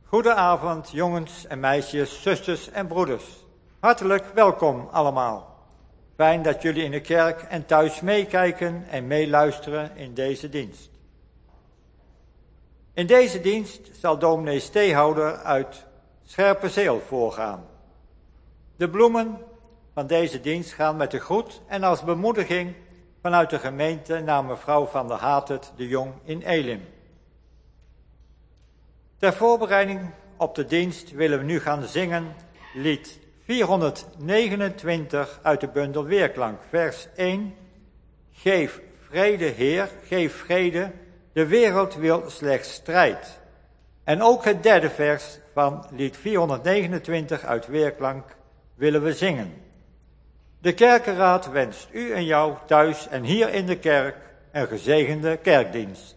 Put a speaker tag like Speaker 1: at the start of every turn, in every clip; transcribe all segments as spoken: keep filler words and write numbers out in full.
Speaker 1: Goedenavond, jongens en meisjes, zusters en broeders. Hartelijk welkom allemaal. Fijn dat jullie in de kerk en thuis meekijken en meeluisteren in deze dienst. In deze dienst zal dominee Steehouder uit Scherpenzeel voorgaan. De bloemen van deze dienst gaan met de groet en als bemoediging vanuit de gemeente naar mevrouw van der Hatert de Jong in Elim. Ter voorbereiding op de dienst willen we nu gaan zingen lied vierhonderdnegenentwintig uit de bundel Weerklank, vers één. Geef vrede, Heer, geef vrede, de wereld wil slechts strijd. En ook het derde vers van lied vierhonderdnegenentwintig uit Weerklank willen we zingen. De kerkenraad wenst u en jou thuis en hier in de kerk een gezegende kerkdienst.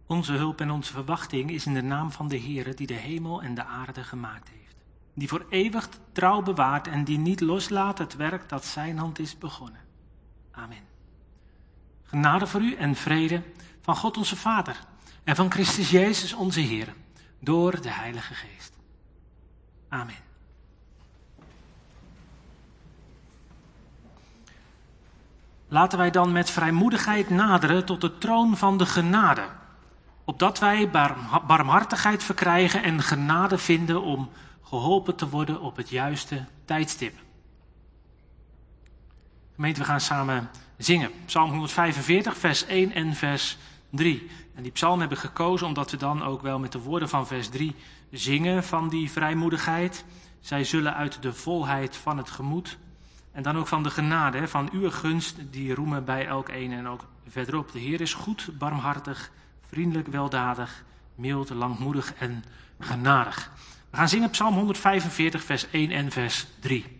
Speaker 2: Onze hulp en onze verwachting is in de naam van de Heere die de hemel en de aarde gemaakt heeft. Die voor eeuwig trouw bewaart en die niet loslaat het werk dat zijn hand is begonnen. Amen. Genade voor u en vrede van God onze Vader en van Christus Jezus onze Heer, door de Heilige Geest. Amen. Laten wij dan met vrijmoedigheid naderen tot de troon van de genade, opdat wij barm- barmhartigheid verkrijgen en genade vinden om geholpen te worden op het juiste tijdstip. Gemeente, we gaan samen zingen. Psalm honderdvijfenveertig, vers één en vers drie. En die psalm hebben we gekozen omdat we dan ook wel met de woorden van vers drie zingen van die vrijmoedigheid. Zij zullen uit de volheid van het gemoed en dan ook van de genade, van uw gunst, die roemen bij elk een en ook verderop. De Heer is goed, barmhartig, vriendelijk, weldadig, mild, langmoedig en genadig. We gaan zingen Psalm honderdvijfenveertig, vers één en vers drie.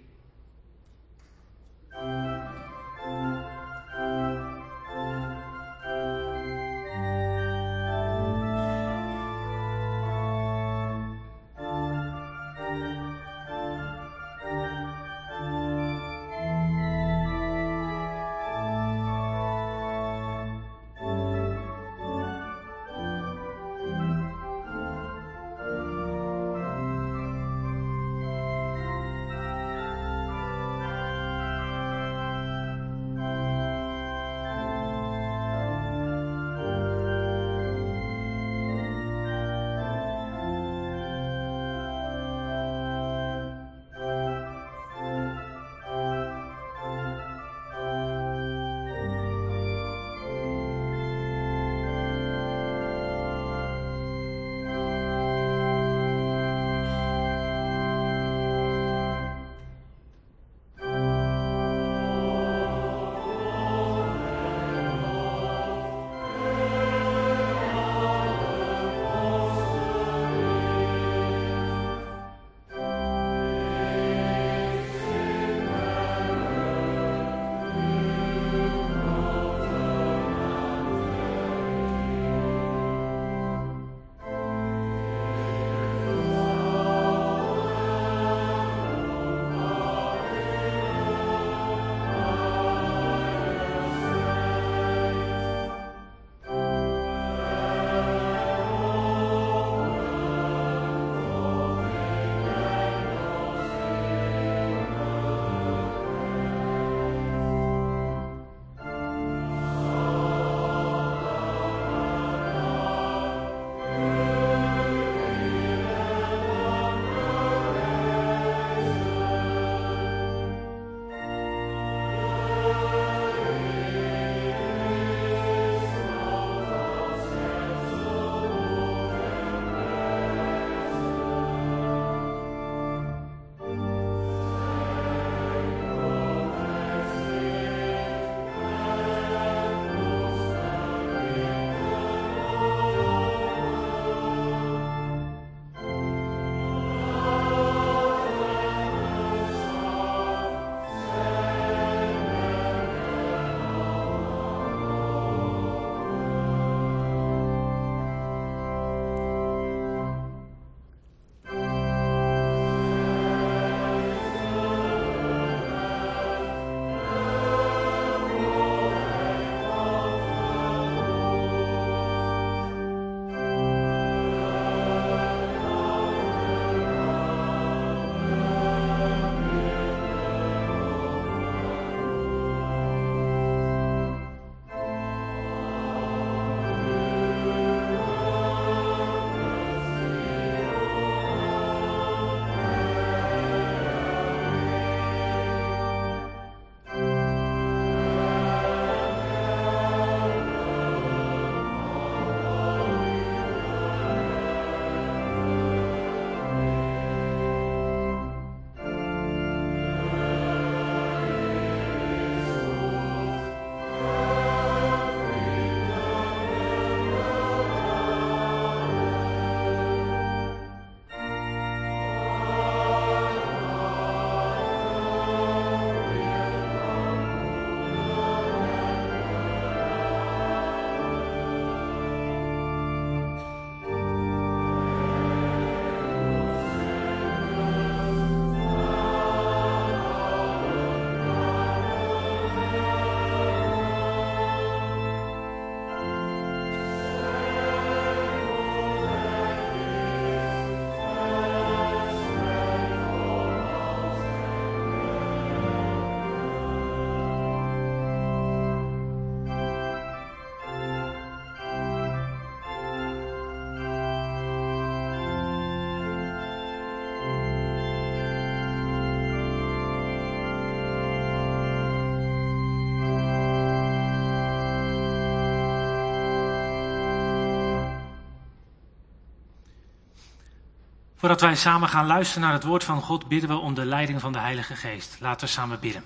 Speaker 2: Voordat wij samen gaan luisteren naar het woord van God, bidden we om de leiding van de Heilige Geest. Laten we samen bidden.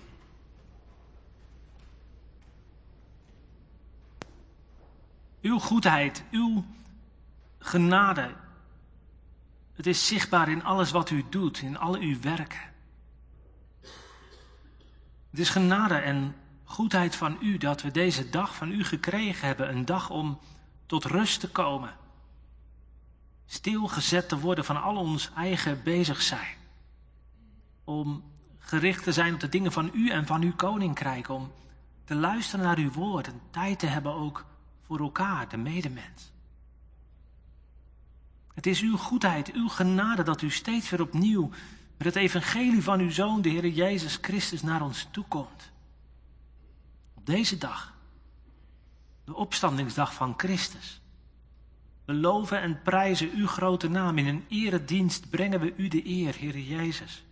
Speaker 2: Uw goedheid, uw genade, het is zichtbaar in alles wat u doet, in al uw werken. Het is genade en goedheid van u dat we deze dag van u gekregen hebben. Een dag om tot rust te komen. Stilgezet te worden van al ons eigen bezig zijn. Om gericht te zijn op de dingen van u en van uw koninkrijk. Om te luisteren naar uw woord en tijd te hebben ook voor elkaar, de medemens. Het is uw goedheid, uw genade dat u steeds weer opnieuw met het evangelie van uw Zoon, de Heer Jezus Christus, naar ons toekomt. Op deze dag, de opstandingsdag van Christus. We loven en prijzen uw grote naam. In een eredienst brengen we u de eer, Heer Jezus.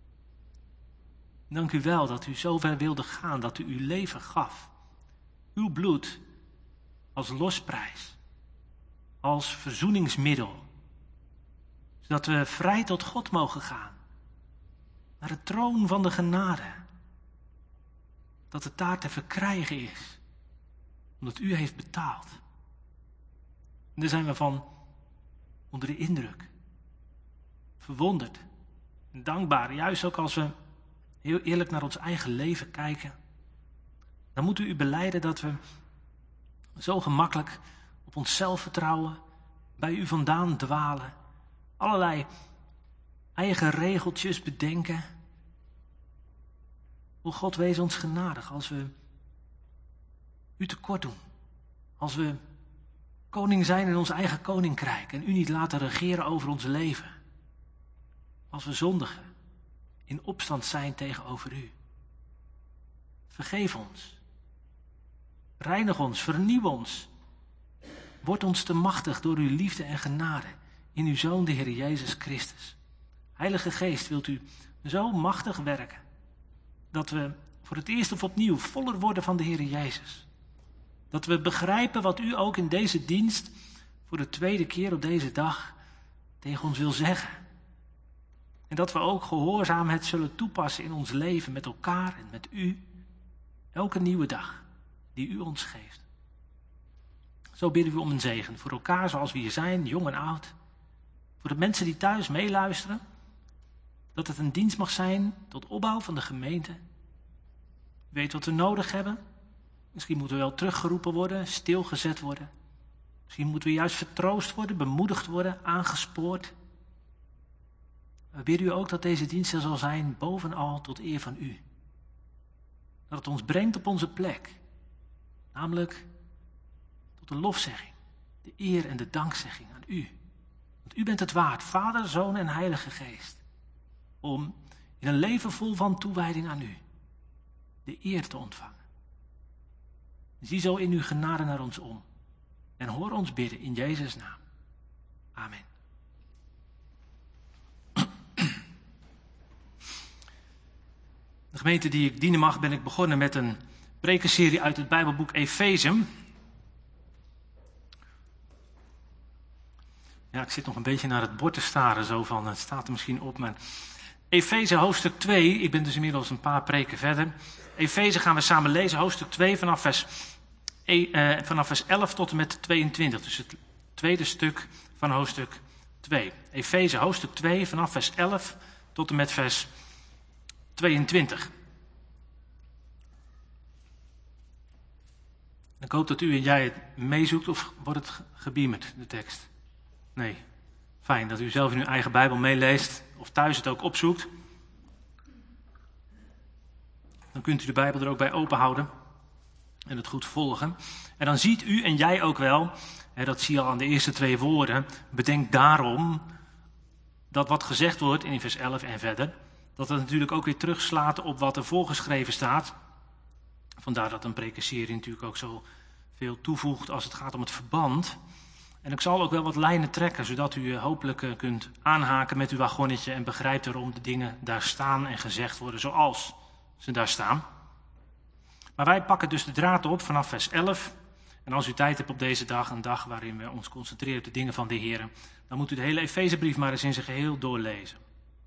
Speaker 2: Dank u wel dat u zo ver wilde gaan, dat u uw leven gaf. Uw bloed als losprijs, als verzoeningsmiddel. Zodat we vrij tot God mogen gaan. Naar de troon van de genade. Dat het daar te verkrijgen is. Omdat u heeft betaald. En daar zijn we van onder de indruk. Verwonderd. En dankbaar. Juist ook als we heel eerlijk naar ons eigen leven kijken. Dan moeten we u belijden dat we zo gemakkelijk op onszelf vertrouwen. Bij u vandaan dwalen. Allerlei eigen regeltjes bedenken. O God, wees ons genadig als we u tekort doen. Als we koning zijn in ons eigen koninkrijk en u niet laten regeren over ons leven. Als we zondigen, in opstand zijn tegenover u. Vergeef ons. Reinig ons, vernieuw ons. Word ons te machtig door uw liefde en genade in uw Zoon, de Heer Jezus Christus. Heilige Geest, wilt u zo machtig werken, dat we voor het eerst of opnieuw voller worden van de Heer Jezus. Dat we begrijpen wat u ook in deze dienst, voor de tweede keer op deze dag, tegen ons wil zeggen. En dat we ook gehoorzaam het zullen toepassen in ons leven met elkaar en met u. Elke nieuwe dag die u ons geeft. Zo bidden we om een zegen voor elkaar zoals we hier zijn, jong en oud. Voor de mensen die thuis meeluisteren. Dat het een dienst mag zijn tot opbouw van de gemeente. Weet wat we nodig hebben. Misschien moeten we wel teruggeroepen worden, stilgezet worden. Misschien moeten we juist vertroost worden, bemoedigd worden, aangespoord. We bidden u ook dat deze dienst er zal zijn bovenal tot eer van u. Dat het ons brengt op onze plek. Namelijk tot de lofzegging, de eer en de dankzegging aan u. Want u bent het waard, Vader, Zoon en Heilige Geest. Om in een leven vol van toewijding aan u de eer te ontvangen. Zie zo in uw genade naar ons om. En hoor ons bidden in Jezus' naam. Amen. De gemeente die ik dienen mag, ben ik begonnen met een prekenserie uit het Bijbelboek Efeze. Ja, ik zit nog een beetje naar het bord te staren, zo van, het staat er misschien op, maar Efeze hoofdstuk twee, ik ben dus inmiddels een paar preken verder. Efeze gaan we samen lezen, hoofdstuk twee, vanaf vers, eh, vanaf vers elf tot en met tweeëntwintig. Dus het tweede stuk van hoofdstuk twee. Efeze hoofdstuk twee, vanaf vers elf tot en met vers tweeëntwintig. Ik hoop dat u en jij het meezoekt, of wordt het gebeamerd, de tekst? Nee. Fijn dat u zelf in uw eigen Bijbel meeleest, of thuis het ook opzoekt. Dan kunt u de Bijbel er ook bij open houden en het goed volgen. En dan ziet u en jij ook wel, hè, dat zie je al aan de eerste twee woorden, bedenk daarom dat wat gezegd wordt in vers elf en verder, dat het natuurlijk ook weer terugslaat op wat er voorgeschreven staat. Vandaar dat een prekenserie natuurlijk ook zo veel toevoegt als het gaat om het verband. En ik zal ook wel wat lijnen trekken, zodat u hopelijk kunt aanhaken met uw wagonnetje en begrijpt waarom de dingen daar staan en gezegd worden zoals ze daar staan. Maar wij pakken dus de draad op vanaf vers elf En als u tijd hebt op deze dag, een dag waarin we ons concentreren op de dingen van de Heer, dan moet u de hele Efezebrief maar eens in zijn geheel doorlezen.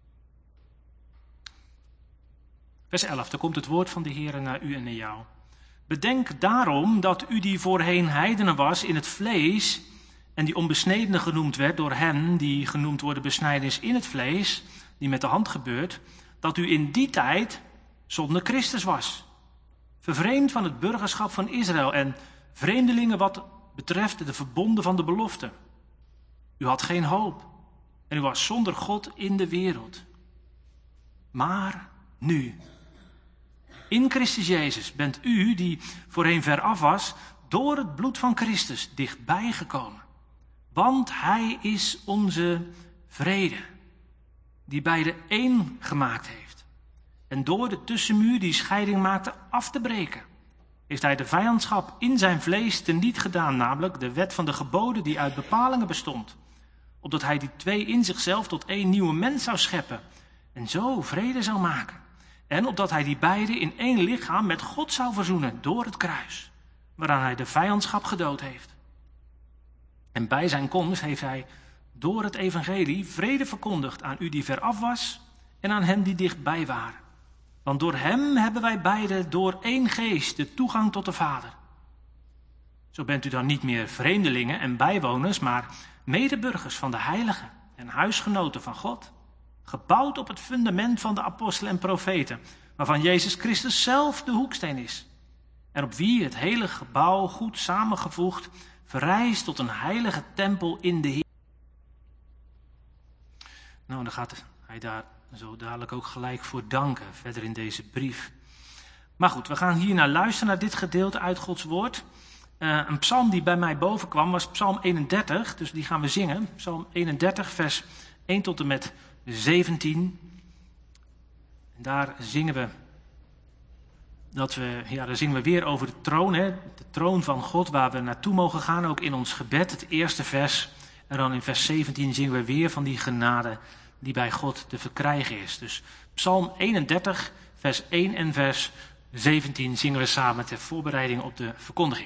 Speaker 2: Vers elf, daar komt het woord van de Heer naar u en naar jou. Bedenk daarom dat u die voorheen heidenen was in het vlees en die onbesnedene genoemd werd door hen die genoemd worden besnijdenis in het vlees, die met de hand gebeurt, dat u in die tijd zonder Christus was. Vervreemd van het burgerschap van Israël en vreemdelingen wat betreft de verbonden van de belofte. U had geen hoop en u was zonder God in de wereld. Maar nu, in Christus Jezus bent u, die voorheen veraf was, door het bloed van Christus dichtbij gekomen. Want hij is onze vrede, die beide één gemaakt heeft. En door de tussenmuur die scheiding maakte af te breken, heeft hij de vijandschap in zijn vlees teniet gedaan, namelijk de wet van de geboden die uit bepalingen bestond. Opdat hij die twee in zichzelf tot één nieuwe mens zou scheppen en zo vrede zou maken. En opdat hij die beide in één lichaam met God zou verzoenen door het kruis, waaraan hij de vijandschap gedood heeft. En bij zijn komst heeft hij door het evangelie vrede verkondigd aan u die veraf was en aan hen die dichtbij waren. Want door hem hebben wij beide door één geest de toegang tot de Vader. Zo bent u dan niet meer vreemdelingen en bijwoners, maar medeburgers van de heiligen en huisgenoten van God. Gebouwd op het fundament van de apostelen en profeten, waarvan Jezus Christus zelf de hoeksteen is. En op wie het hele gebouw goed samengevoegd verrijst tot een heilige tempel in de Heer. Nou, dan gaat hij daar zo dadelijk ook gelijk voor danken, verder in deze brief. Maar goed, we gaan hier naar luisteren, naar dit gedeelte uit Gods woord. Uh, een psalm die bij mij boven kwam was psalm eenendertig, dus die gaan we zingen. Psalm eenendertig, vers één tot en met zeventien. En daar zingen we, dat we, ja, daar zingen we weer over de troon, hè? De troon van God, waar we naartoe mogen gaan, ook in ons gebed, het eerste vers. En dan in vers zeventien zingen we weer van die genade die bij God te verkrijgen is. Dus psalm eenendertig, vers één en vers zeventien zingen we samen ter voorbereiding op de verkondiging.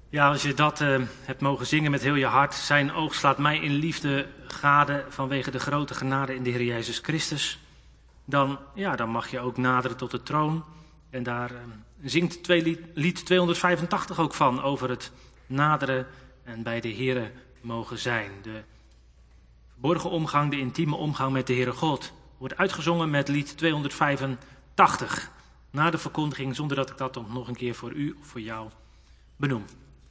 Speaker 2: Ja, als je dat uh, hebt mogen zingen met heel je hart. Zijn oog slaat mij in liefde gade vanwege de grote genade in de Heer Jezus Christus. Dan, ja, dan mag je ook naderen tot de troon. En daar uh, zingt twee lied, lied tweehonderdvijfentachtig ook van. Over het naderen en bij de Heere mogen zijn. De verborgen omgang, de intieme omgang met de Heere God. Wordt uitgezongen met lied tweehonderdvijfentachtig. Na de verkondiging, zonder dat ik dat nog een keer voor u of voor jou benoem.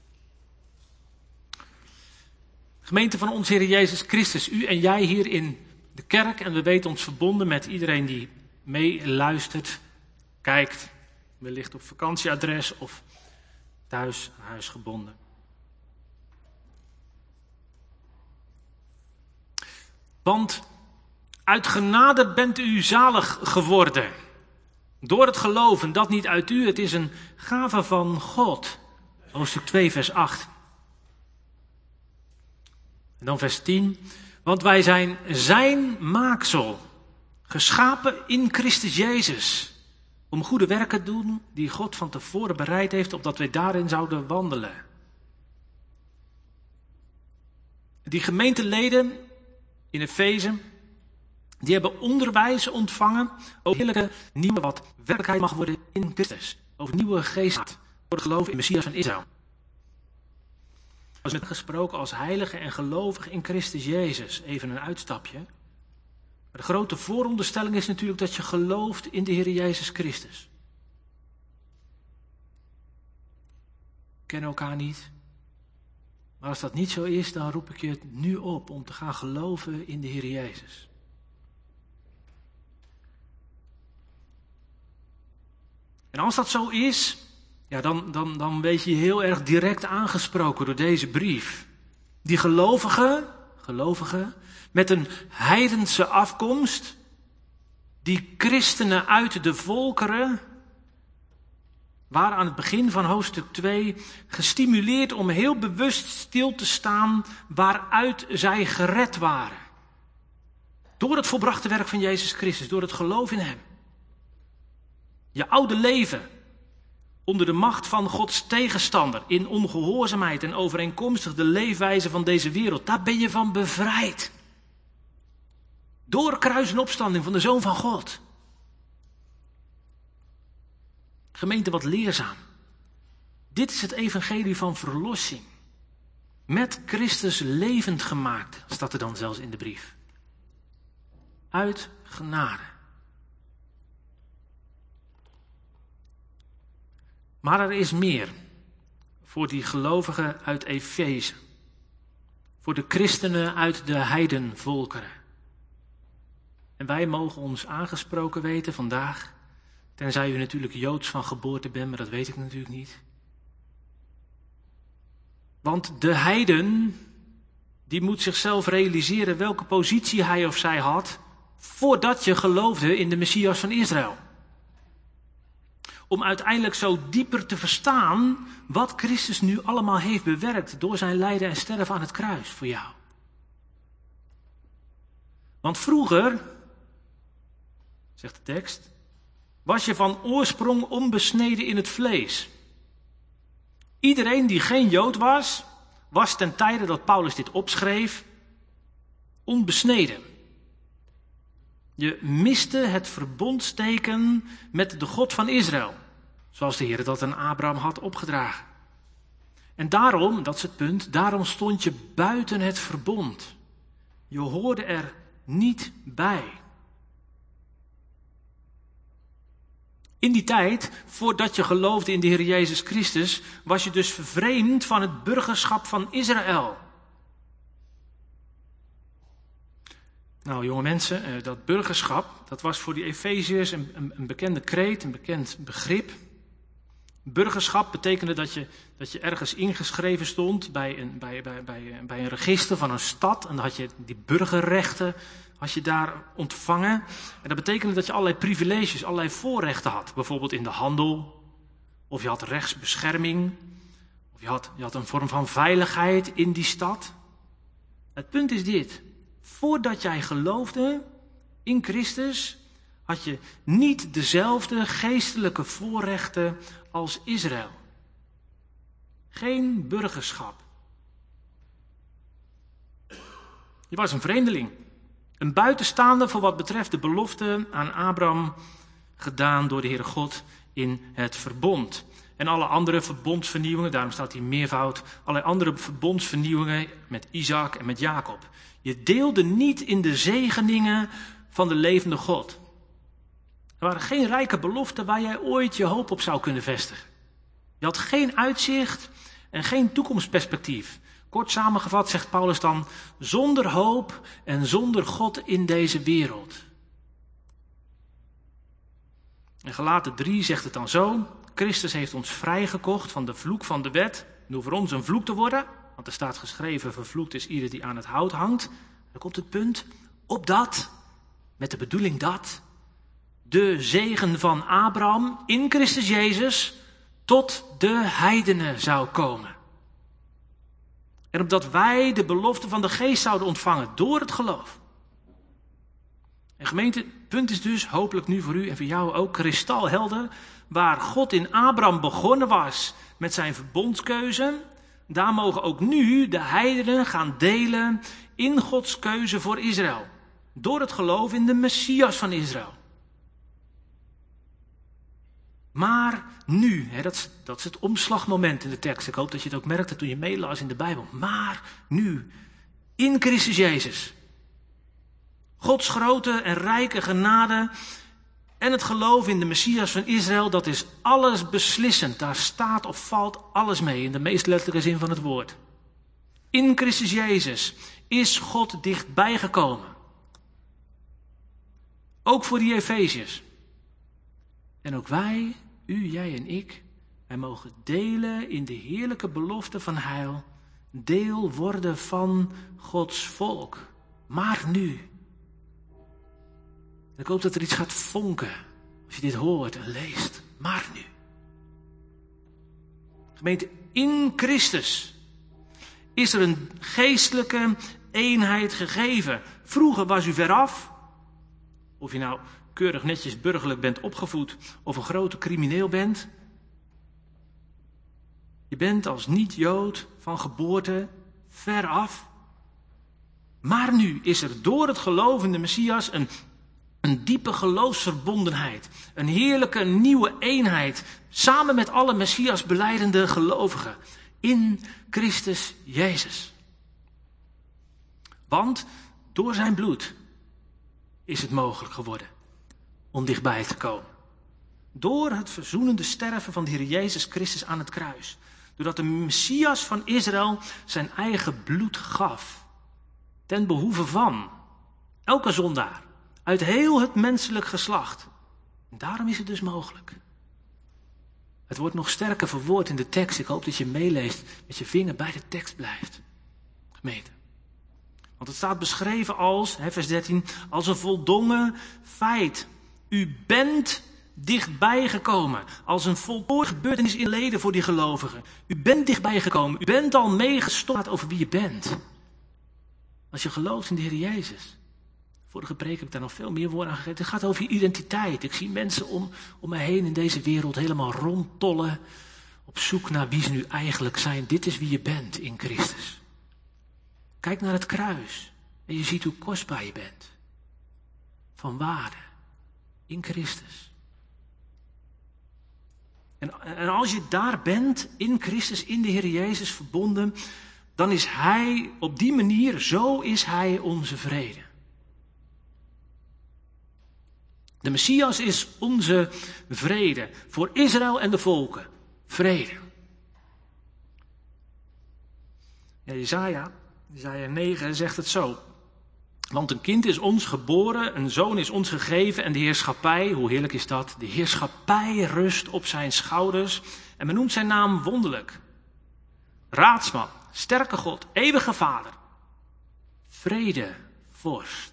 Speaker 2: Gemeente van onze Heer Jezus Christus, u en jij hier in de kerk. En we weten ons verbonden met iedereen die meeluistert, kijkt. Wellicht op vakantieadres of thuis aan huis gebonden. Want uit genade bent u zalig geworden. Door het geloven, dat niet uit u, het is een gave van God. Hoofdstuk twee, vers acht. En dan vers tien. Want wij zijn zijn maaksel, geschapen in Christus Jezus, om goede werken te doen die God van tevoren bereid heeft, opdat wij daarin zouden wandelen. Die gemeenteleden in Efeze, die hebben onderwijs ontvangen over heerlijke nieuwe wat werkelijkheid mag worden in Christus. Over nieuwe geest voor het geloof in de Messias van Israël. Als met gesproken als heilige en gelovig in Christus Jezus. Even een uitstapje. Maar de grote vooronderstelling is natuurlijk dat je gelooft in de Heer Jezus Christus. We kennen elkaar niet. Maar als dat niet zo is, dan roep ik je nu op om te gaan geloven in de Heer Jezus. En als dat zo is, ja, dan, dan, dan weet je heel erg direct aangesproken door deze brief. Die gelovigen, gelovigen met een heidense afkomst, die christenen uit de volkeren, waren aan het begin van hoofdstuk twee gestimuleerd om heel bewust stil te staan waaruit zij gered waren. Door het volbrachte werk van Jezus Christus, door het geloof in Hem. Je oude leven onder de macht van Gods tegenstander, in ongehoorzaamheid en overeenkomstig de leefwijze van deze wereld, daar ben je van bevrijd. Door kruis en opstanding van de Zoon van God. Gemeente, wat leerzaam. Dit is het evangelie van verlossing. Met Christus levend gemaakt, staat er dan zelfs in de brief. Uit genade. Maar er is meer voor die gelovigen uit Efeze. Voor de christenen uit de heidenvolkeren. En wij mogen ons aangesproken weten vandaag. Tenzij u natuurlijk Joods van geboorte bent, maar dat weet ik natuurlijk niet. Want de heiden, die moet zichzelf realiseren welke positie hij of zij had, voordat je geloofde in de Messias van Israël. Om uiteindelijk zo dieper te verstaan wat Christus nu allemaal heeft bewerkt door zijn lijden en sterven aan het kruis voor jou. Want vroeger, zegt de tekst, was je van oorsprong onbesneden in het vlees. Iedereen die geen Jood was, was ten tijde dat Paulus dit opschreef, onbesneden. Je miste het verbondsteken met de God van Israël, zoals de Heer dat aan Abraham had opgedragen. En daarom, dat is het punt, daarom stond je buiten het verbond. Je hoorde er niet bij. In die tijd, voordat je geloofde in de Heer Jezus Christus, was je dus vervreemd van het burgerschap van Israël. Nou, jonge mensen, dat burgerschap, dat was voor die Efeziërs een, een, een bekende kreet, een bekend begrip. Burgerschap betekende dat je, dat je ergens ingeschreven stond bij een, bij, bij, bij, bij een register van een stad. En dan had je die burgerrechten had je daar ontvangen. En dat betekende dat je allerlei privileges, allerlei voorrechten had. Bijvoorbeeld in de handel, of je had rechtsbescherming, of je had, je had een vorm van veiligheid in die stad. Het punt is dit. Voordat jij geloofde in Christus, had je niet dezelfde geestelijke voorrechten als Israël. Geen burgerschap. Je was een vreemdeling. Een buitenstaander voor wat betreft de belofte aan Abraham gedaan door de Heere God in het verbond. En alle andere verbondsvernieuwingen, daarom staat hier meervoud, alle andere verbondsvernieuwingen met Isaac en met Jacob. Je deelde niet in de zegeningen van de levende God. Er waren geen rijke beloften waar jij ooit je hoop op zou kunnen vestigen. Je had geen uitzicht en geen toekomstperspectief. Kort samengevat zegt Paulus dan, zonder hoop en zonder God in deze wereld. In Galaten drie zegt het dan zo, Christus heeft ons vrijgekocht van de vloek van de wet, door voor ons een vloek te worden, want er staat geschreven, vervloekt is ieder die aan het hout hangt. Dan komt het punt, opdat, met de bedoeling dat, de zegen van Abraham in Christus Jezus tot de heidenen zou komen. En opdat wij de belofte van de geest zouden ontvangen door het geloof. En gemeente, het punt is dus, hopelijk nu voor u en voor jou ook, kristalhelder, waar God in Abraham begonnen was met zijn verbondskeuze, daar mogen ook nu de heidenen gaan delen in Gods keuze voor Israël. Door het geloof in de Messias van Israël. Maar nu, hè, dat, is, dat is het omslagmoment in de tekst. Ik hoop dat je het ook merkte toen je meelas in de Bijbel. Maar nu, in Christus Jezus. Gods grote en rijke genade en het geloof in de Messias van Israël, dat is alles beslissend. Daar staat of valt alles mee in de meest letterlijke zin van het woord. In Christus Jezus is God dichtbij gekomen. Ook voor die Efeziërs. En ook wij, u, jij en ik, wij mogen delen in de heerlijke belofte van heil, deel worden van Gods volk. Maar nu. Ik hoop dat er iets gaat vonken als je dit hoort en leest. Maar nu. Gemeente, in Christus is er een geestelijke eenheid gegeven. Vroeger was u veraf. Of je nou keurig netjes burgerlijk bent opgevoed of een grote crimineel bent. Je bent als niet-Jood van geboorte veraf. Maar nu is er door het geloof in de Messias een, een diepe geloofsverbondenheid. Een heerlijke nieuwe eenheid. Samen met alle Messias belijdende gelovigen. In Christus Jezus. Want door zijn bloed is het mogelijk geworden om dichtbij te komen. Door het verzoenende sterven van de Heer Jezus Christus aan het kruis. Doordat de Messias van Israël zijn eigen bloed gaf. Ten behoeve van elke zondaar. Uit heel het menselijk geslacht. En daarom is het dus mogelijk. Het wordt nog sterker verwoord in de tekst. Ik hoop dat je meeleest, met je vinger bij de tekst blijft. Gemeente. Want het staat beschreven als, hè, vers dertien, als een voldongen feit. U bent dichtbij gekomen. Als een voltooid gebeurtenis in leden voor die gelovigen. U bent dichtbij gekomen. U bent al meegestopt over wie je bent. Als je gelooft in de Heer Jezus. Vorige preek heb ik daar nog veel meer woorden aan gegeven. Het gaat over je identiteit. Ik zie mensen om, om me heen in deze wereld helemaal rondtollen. Op zoek naar wie ze nu eigenlijk zijn. Dit is wie je bent in Christus. Kijk naar het kruis. En je ziet hoe kostbaar je bent. Van waarde. In Christus. En, en als je daar bent, in Christus, in de Heer Jezus verbonden, dan is Hij op die manier, zo is Hij onze vrede. De Messias is onze vrede. Voor Israël en de volken. Vrede. Ja, Jesaja, Jesaja negen zegt het zo. Want een kind is ons geboren, een zoon is ons gegeven en de heerschappij, hoe heerlijk is dat? De heerschappij rust op zijn schouders en men noemt zijn naam wonderlijk. Raadsman, sterke God, eeuwige Vader, vrede, vorst.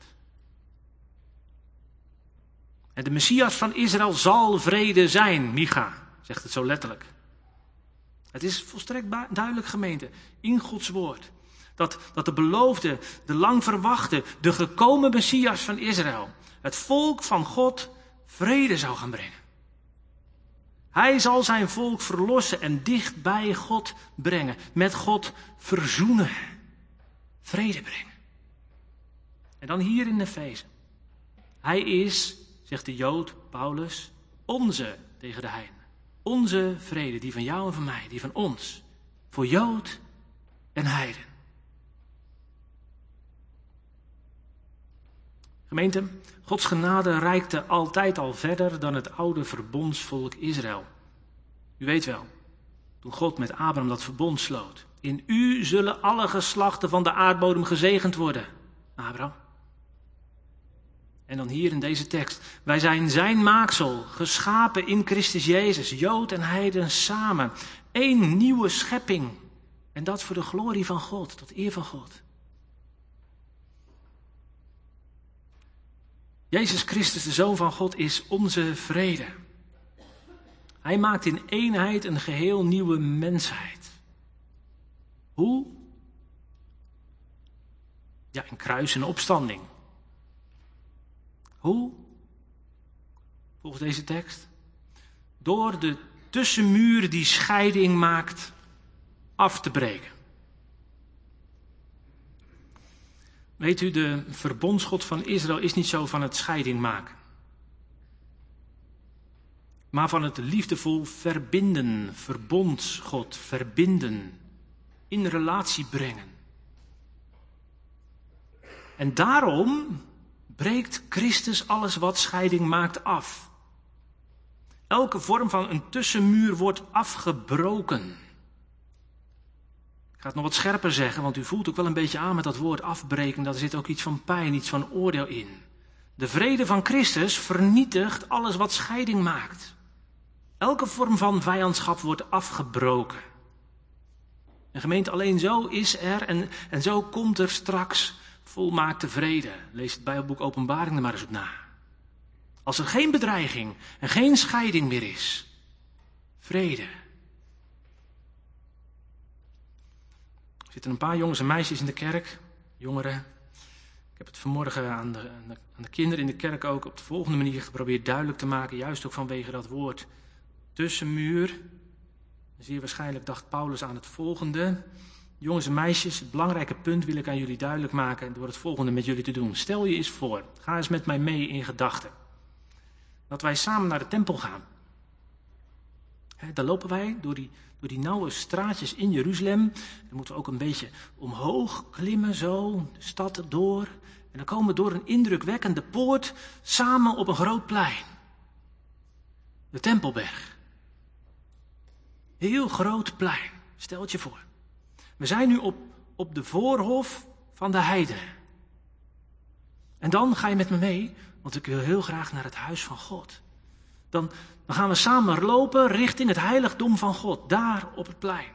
Speaker 2: En de Messias van Israël zal vrede zijn, Micha, zegt het zo letterlijk. Het is volstrekt duidelijk, gemeente, in Gods woord. Dat, dat de beloofde, de lang verwachte, de gekomen Messias van Israël, het volk van God, vrede zou gaan brengen. Hij zal zijn volk verlossen en dicht bij God brengen. Met God verzoenen. Vrede brengen. En dan hier in Efeze. Hij is, zegt de Jood Paulus, onze tegen de heidenen. Onze vrede, die van jou en van mij, die van ons. Voor Jood en heiden. Gemeente, Gods genade reikte altijd al verder dan het oude verbondsvolk Israël. U weet wel, toen God met Abraham dat verbond sloot. In u zullen alle geslachten van de aardbodem gezegend worden, Abraham. En dan hier in deze tekst. Wij zijn zijn maaksel, geschapen in Christus Jezus, Jood en heiden samen. Eén nieuwe schepping. En dat voor de glorie van God, tot eer van God. Jezus Christus, de Zoon van God, is onze vrede. Hij maakt in eenheid een geheel nieuwe mensheid. Hoe? Ja, in kruis en opstanding. Hoe? Volgens deze tekst. Door de tussenmuur die scheiding maakt af te breken. Weet u, de verbondsgod van Israël is niet zo van het scheiding maken. Maar van het liefdevol verbinden, verbondsgod, verbinden, in relatie brengen. En daarom breekt Christus alles wat scheiding maakt af. Elke vorm van een tussenmuur wordt afgebroken. Ik ga het nog wat scherper zeggen, want u voelt ook wel een beetje aan met dat woord afbreken. Daar zit ook iets van pijn, iets van oordeel in. De vrede van Christus vernietigt alles wat scheiding maakt. Elke vorm van vijandschap wordt afgebroken. En gemeente, alleen zo is er en, en zo komt er straks volmaakte vrede. Lees het Bijbelboek Openbaring er maar eens op na. Als er geen bedreiging en geen scheiding meer is. Vrede. Er zitten een paar jongens en meisjes in de kerk. Jongeren. Ik heb het vanmorgen aan de, aan de, aan de kinderen in de kerk ook op de volgende manier geprobeerd duidelijk te maken. Juist ook vanwege dat woord tussenmuur. Zeer waarschijnlijk dacht Paulus aan het volgende. Jongens en meisjes, het belangrijke punt wil ik aan jullie duidelijk maken door het volgende met jullie te doen. Stel je eens voor, ga eens met mij mee in gedachten. Dat wij samen naar de tempel gaan. He, dan lopen wij door die, door die nauwe straatjes in Jeruzalem. Dan moeten we ook een beetje omhoog klimmen zo, de stad door. En dan komen we door een indrukwekkende poort samen op een groot plein. De Tempelberg. Heel groot plein, stel het je voor. We zijn nu op, op de voorhof van de heidenen. En dan ga je met me mee, want ik wil heel graag naar het huis van God. Dan, dan gaan we samen lopen richting het heiligdom van God, daar op het plein.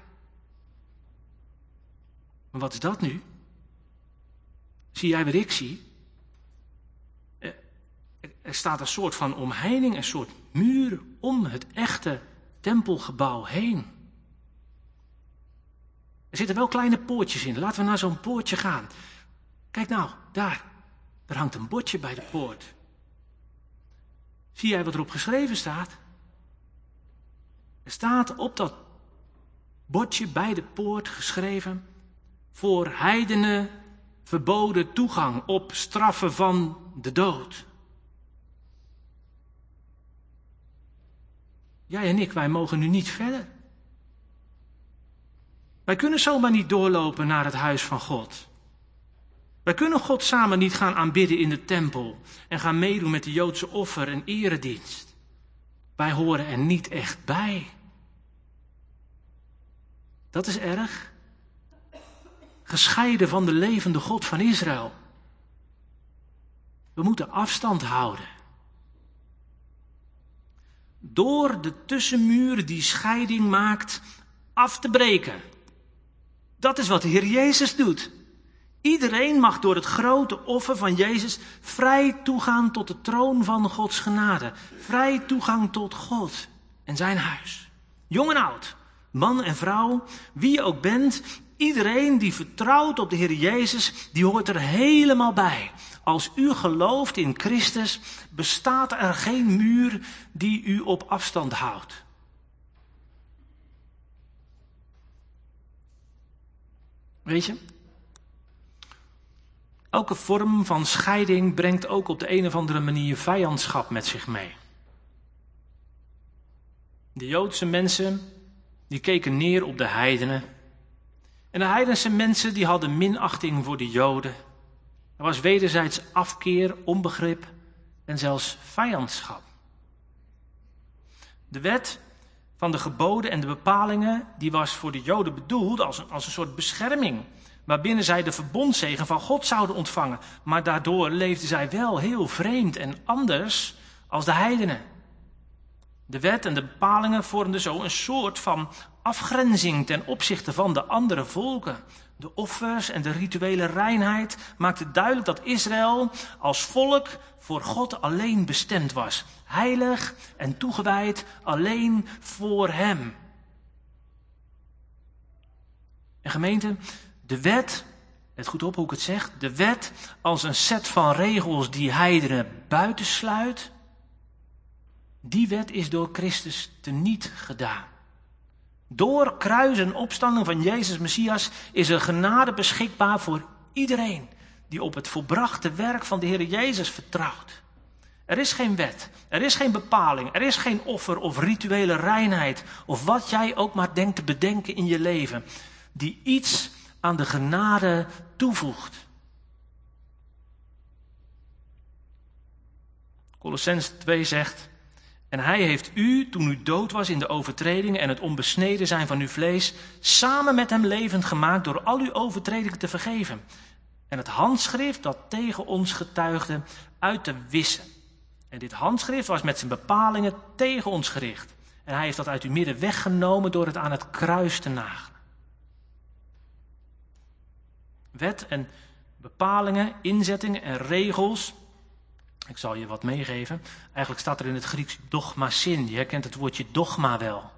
Speaker 2: Maar wat is dat nu? Zie jij wat ik zie? Er, er staat een soort van omheining, een soort muur om het echte tempelgebouw heen. Er zitten wel kleine poortjes in. Laten we naar zo'n poortje gaan. Kijk nou, daar. Er hangt een bordje bij de poort. Zie jij wat erop geschreven staat? Er staat op dat bordje bij de poort geschreven: voor heidenen verboden toegang op straffen van de dood. Jij en ik, wij mogen nu niet verder. Wij kunnen zomaar niet doorlopen naar het huis van God. Wij kunnen God samen niet gaan aanbidden in de tempel en gaan meedoen met de Joodse offer en eredienst. Wij horen er niet echt bij. Dat is erg. Gescheiden van de levende God van Israël. We moeten afstand houden. Door de tussenmuur die scheiding maakt af te breken. Dat is wat de Heer Jezus doet. Iedereen mag door het grote offer van Jezus vrij toegaan tot de troon van Gods genade. Vrij toegang tot God en zijn huis. Jong en oud, man en vrouw, wie je ook bent, iedereen die vertrouwt op de Heer Jezus, die hoort er helemaal bij. Als u gelooft in Christus, bestaat er geen muur die u op afstand houdt. Weet je, elke vorm van scheiding brengt ook op de een of andere manier vijandschap met zich mee. De Joodse mensen, die keken neer op de heidenen. En de heidense mensen, die hadden minachting voor de Joden. Er was wederzijds afkeer, onbegrip en zelfs vijandschap. De wet van de geboden en de bepalingen, die was voor de Joden bedoeld als een, als een soort bescherming, waarbinnen zij de verbondszegen van God zouden ontvangen. Maar daardoor leefden zij wel heel vreemd en anders als de heidenen. De wet en de bepalingen vormden zo een soort van afgrenzing ten opzichte van de andere volken. De offers en de rituele reinheid maakten duidelijk dat Israël als volk voor God alleen bestemd was. Heilig en toegewijd alleen voor hem. En gemeente, de wet, let goed op hoe ik het zeg, de wet als een set van regels die heidenen buitensluit, die wet is door Christus teniet gedaan. Door kruis en opstanding van Jezus Messias is er genade beschikbaar voor iedereen die op het volbrachte werk van de Heer Jezus vertrouwt. Er is geen wet, er is geen bepaling, er is geen offer of rituele reinheid of wat jij ook maar denkt te bedenken in je leven, die iets aan de genade toevoegt. Kolossenzen twee zegt: en hij heeft u, toen u dood was in de overtredingen en het onbesneden zijn van uw vlees, samen met hem levend gemaakt door al uw overtredingen te vergeven. En het handschrift dat tegen ons getuigde uit te wissen. En dit handschrift was met zijn bepalingen tegen ons gericht. En hij heeft dat uit uw midden weggenomen door het aan het kruis te nagelen. Wet en bepalingen, inzettingen en regels. Ik zal je wat meegeven. Eigenlijk staat er in het Grieks dogmasin. Je herkent het woordje dogma wel.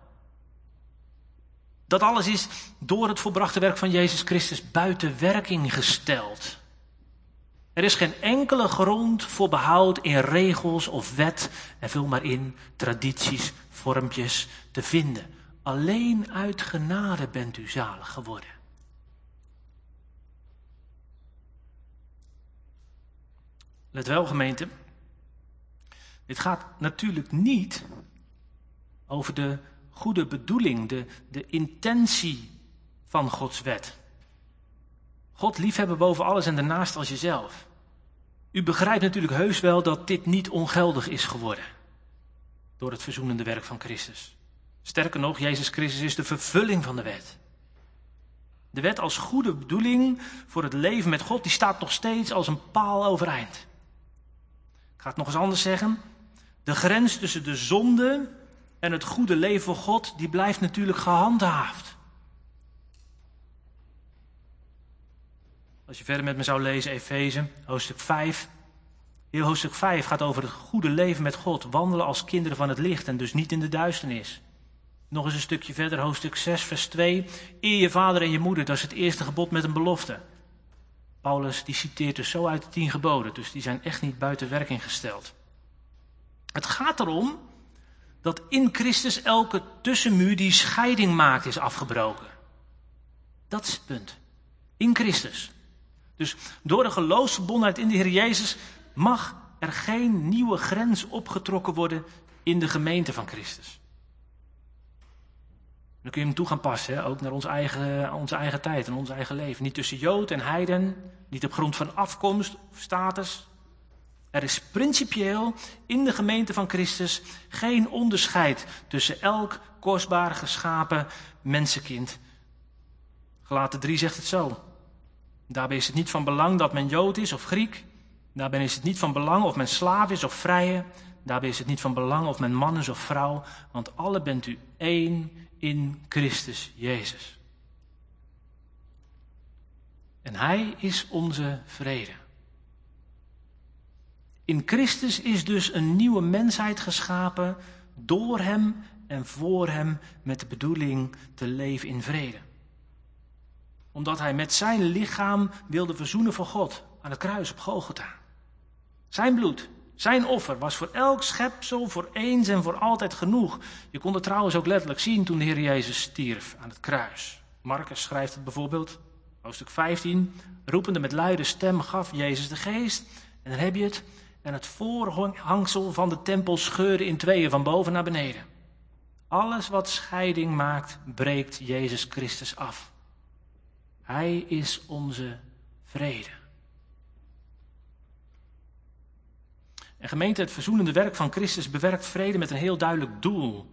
Speaker 2: Dat alles is door het volbrachte werk van Jezus Christus buiten werking gesteld. Er is geen enkele grond voor behoud in regels of wet, en vul maar in, tradities, vormpjes te vinden. Alleen uit genade bent u zalig geworden. Let wel, gemeente. Dit gaat natuurlijk niet over de goede bedoeling, de, de intentie van Gods wet. God liefhebben boven alles en daarnaast als jezelf. U begrijpt natuurlijk heus wel dat dit niet ongeldig is geworden door het verzoenende werk van Christus. Sterker nog, Jezus Christus is de vervulling van de wet. De wet als goede bedoeling voor het leven met God, die staat nog steeds als een paal overeind. Ik ga het nog eens anders zeggen. De grens tussen de zonde en het goede leven voor God, die blijft natuurlijk gehandhaafd. Als je verder met me zou lezen, Efeze, hoofdstuk vijf. Heel hoofdstuk vijf gaat over het goede leven met God. Wandelen als kinderen van het licht en dus niet in de duisternis. Nog eens een stukje verder, hoofdstuk zes, vers twee. Eer je vader en je moeder, dat is het eerste gebod met een belofte. Paulus die citeert dus zo uit de tien geboden, dus die zijn echt niet buiten werking gesteld. Het gaat erom dat in Christus elke tussenmuur die scheiding maakt is afgebroken. Dat is het punt. In Christus. Dus door de geloofsverbondenheid in de Heer Jezus mag er geen nieuwe grens opgetrokken worden in de gemeente van Christus. Dan kun je hem toe gaan passen, hè? Ook naar onze eigen, onze eigen tijd en ons eigen leven. Niet tussen Jood en heiden, niet op grond van afkomst of status. Er is principieel in de gemeente van Christus geen onderscheid tussen elk kostbaar geschapen mensenkind. Galaten drie zegt het zo. Daarbij is het niet van belang dat men Jood is of Griek. Daarbij is het niet van belang of men slaaf is of vrije. Daarbij is het niet van belang of men man is of vrouw. Want alle bent u één in Christus Jezus. En Hij is onze vrede. In Christus is dus een nieuwe mensheid geschapen door Hem en voor Hem met de bedoeling te leven in vrede. Omdat Hij met zijn lichaam wilde verzoenen voor God aan het kruis op Golgotha. Zijn bloed, zijn offer was voor elk schepsel voor eens en voor altijd genoeg. Je kon het trouwens ook letterlijk zien toen de Heer Jezus stierf aan het kruis. Marcus schrijft het bijvoorbeeld. Hoofdstuk vijftien, roepende met luide stem gaf Jezus de geest. En dan heb je het. En het voorhangsel van de tempel scheurde in tweeën van boven naar beneden. Alles wat scheiding maakt, breekt Jezus Christus af. Hij is onze vrede. En gemeente, het verzoenende werk van Christus bewerkt vrede met een heel duidelijk doel.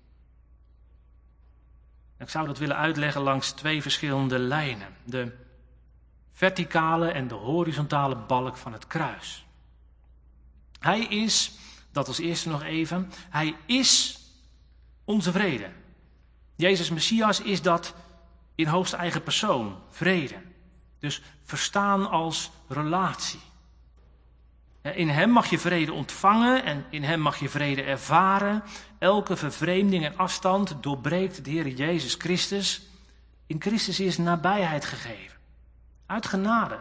Speaker 2: Ik zou dat willen uitleggen langs twee verschillende lijnen. De verticale en de horizontale balk van het kruis. Hij is, dat als eerste nog even, hij is onze vrede. Jezus Messias is dat in hoogste eigen persoon, vrede. Dus verstaan als relatie. In hem mag je vrede ontvangen en in hem mag je vrede ervaren. Elke vervreemding en afstand doorbreekt de Heer Jezus Christus. In Christus is nabijheid gegeven. Uit genade.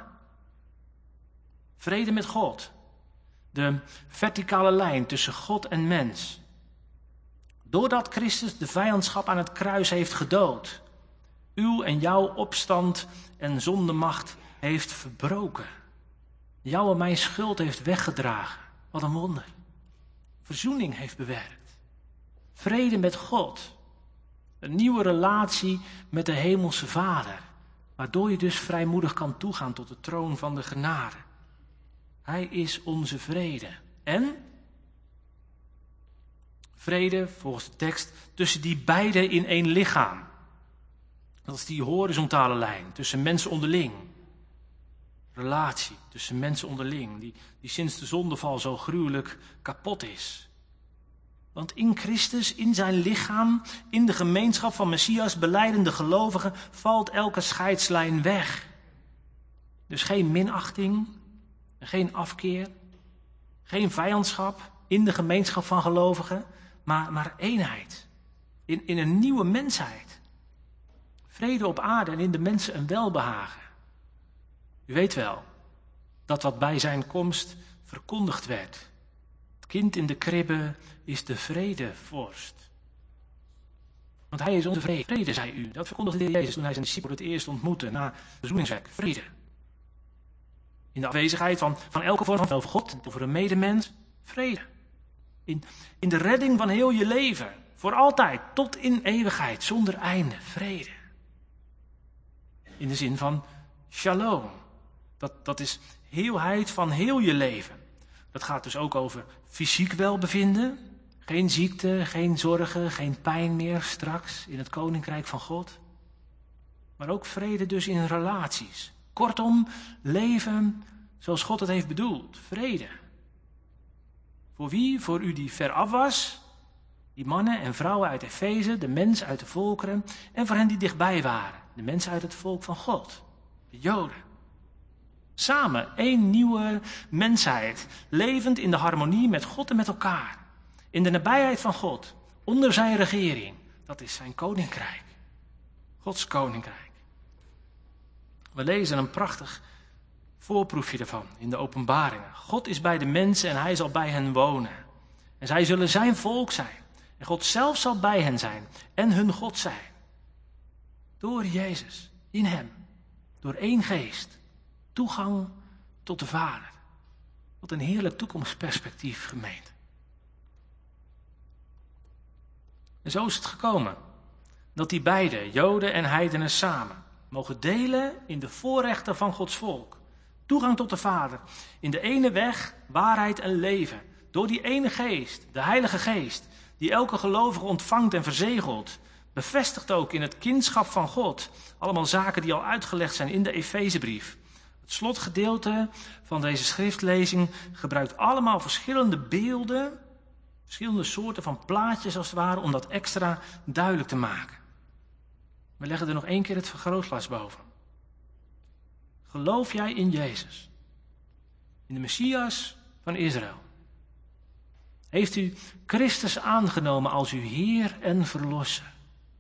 Speaker 2: Vrede met God. De verticale lijn tussen God en mens. Doordat Christus de vijandschap aan het kruis heeft gedood. Uw en jouw opstand en zondemacht heeft verbroken. Jouw en mijn schuld heeft weggedragen. Wat een wonder. Verzoening heeft bewerkt. Vrede met God. Een nieuwe relatie met de hemelse Vader. Waardoor je dus vrijmoedig kan toegaan tot de troon van de genade. Hij is onze vrede. En? Vrede, volgens de tekst, tussen die beiden in één lichaam. Dat is die horizontale lijn tussen mensen onderling. Relatie tussen mensen onderling, die, die sinds de zondeval zo gruwelijk kapot is. Want in Christus, in zijn lichaam, in de gemeenschap van Messias, belijdende gelovigen, valt elke scheidslijn weg. Dus geen minachting, geen afkeer, geen vijandschap in de gemeenschap van gelovigen, maar, maar eenheid. In, in een nieuwe mensheid. Vrede op aarde en in de mensen een welbehagen. U weet wel, dat wat bij zijn komst verkondigd werd. Het kind in de kribbe is de vredevorst. Want hij is onze vrede. Vrede, zei u. Dat verkondigde de Heer Jezus toen hij zijn discipelen het eerst ontmoette na verzoeningswerk. Vrede. In de afwezigheid van, van elke vorm van over God, over een medemens. Vrede. In, in de redding van heel je leven. Voor altijd, tot in eeuwigheid, zonder einde. Vrede. In de zin van shalom. Dat, dat is heelheid van heel je leven. Dat gaat dus ook over fysiek welbevinden. Geen ziekte, geen zorgen, geen pijn meer straks in het koninkrijk van God. Maar ook vrede dus in relaties. Kortom, leven zoals God het heeft bedoeld. Vrede. Voor wie? Voor u die veraf was. Die mannen en vrouwen uit Efeze, de mens uit de volkeren. En voor hen die dichtbij waren. De mensen uit het volk van God. De Joden. Samen één nieuwe mensheid, levend in de harmonie met God en met elkaar. In de nabijheid van God, onder zijn regering. Dat is zijn koninkrijk. Gods koninkrijk. We lezen een prachtig voorproefje daarvan in de openbaringen. God is bij de mensen en hij zal bij hen wonen. En zij zullen zijn volk zijn. En God zelf zal bij hen zijn en hun God zijn. Door Jezus, in hem, door één geest. Toegang tot de Vader. Wat een heerlijk toekomstperspectief, gemeente. En zo is het gekomen dat die beide, Joden en heidenen samen, mogen delen in de voorrechten van Gods volk. Toegang tot de Vader. In de ene weg, waarheid en leven. Door die ene geest, de Heilige Geest, die elke gelovige ontvangt en verzegelt. Bevestigt ook in het kindschap van God. Allemaal zaken die al uitgelegd zijn in de Efezebrief. Het slotgedeelte van deze schriftlezing gebruikt allemaal verschillende beelden, verschillende soorten van plaatjes als het ware, om dat extra duidelijk te maken. We leggen er nog één keer het vergrootglas boven. Geloof jij in Jezus? In de Messias van Israël? Heeft u Christus aangenomen als uw Heer en Verlosser?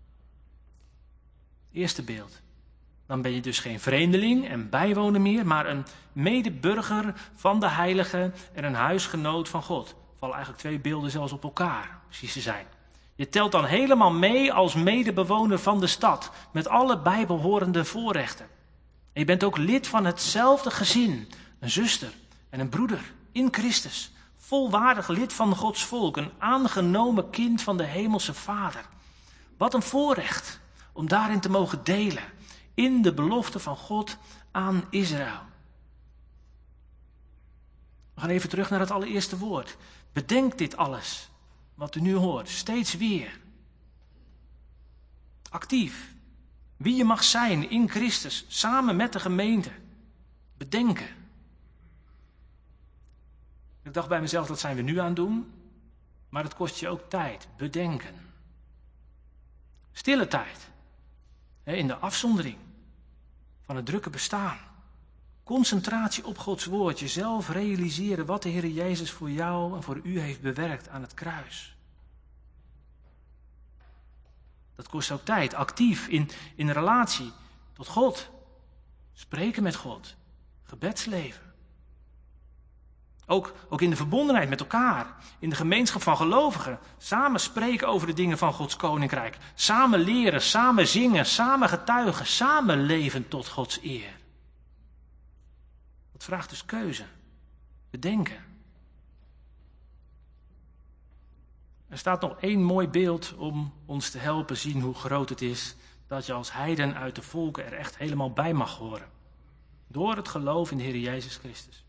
Speaker 2: Eerste beeld. Dan ben je dus geen vreemdeling en bijwoner meer, maar een medeburger van de heilige en een huisgenoot van God. Er vallen eigenlijk twee beelden zelfs op elkaar, precies te zijn. Je telt dan helemaal mee als medebewoner van de stad, met alle bijbehorende voorrechten. En je bent ook lid van hetzelfde gezin, een zuster en een broeder in Christus. Volwaardig lid van Gods volk, een aangenomen kind van de hemelse Vader. Wat een voorrecht om daarin te mogen delen, in de belofte van God aan Israël. We gaan even terug naar het allereerste woord. Bedenk dit alles, wat u nu hoort, steeds weer. Actief. Wie je mag zijn in Christus, samen met de gemeente. Bedenken. Ik dacht bij mezelf, dat zijn we nu aan het doen. Maar het kost je ook tijd. Bedenken. Stille tijd. In de afzondering van het drukke bestaan. Concentratie op Gods woord. Jezelf realiseren wat de Heer Jezus voor jou en voor u heeft bewerkt aan het kruis. Dat kost ook tijd. Actief in, in relatie tot God. Spreken met God. Gebedsleven. Ook, ook in de verbondenheid met elkaar. In de gemeenschap van gelovigen. Samen spreken over de dingen van Gods koninkrijk. Samen leren, samen zingen, samen getuigen. Samen leven tot Gods eer. Dat vraagt dus keuze. Bedenken. Er staat nog één mooi beeld om ons te helpen zien hoe groot het is dat je als heiden uit de volken er echt helemaal bij mag horen. Door het geloof in de Heer Jezus Christus.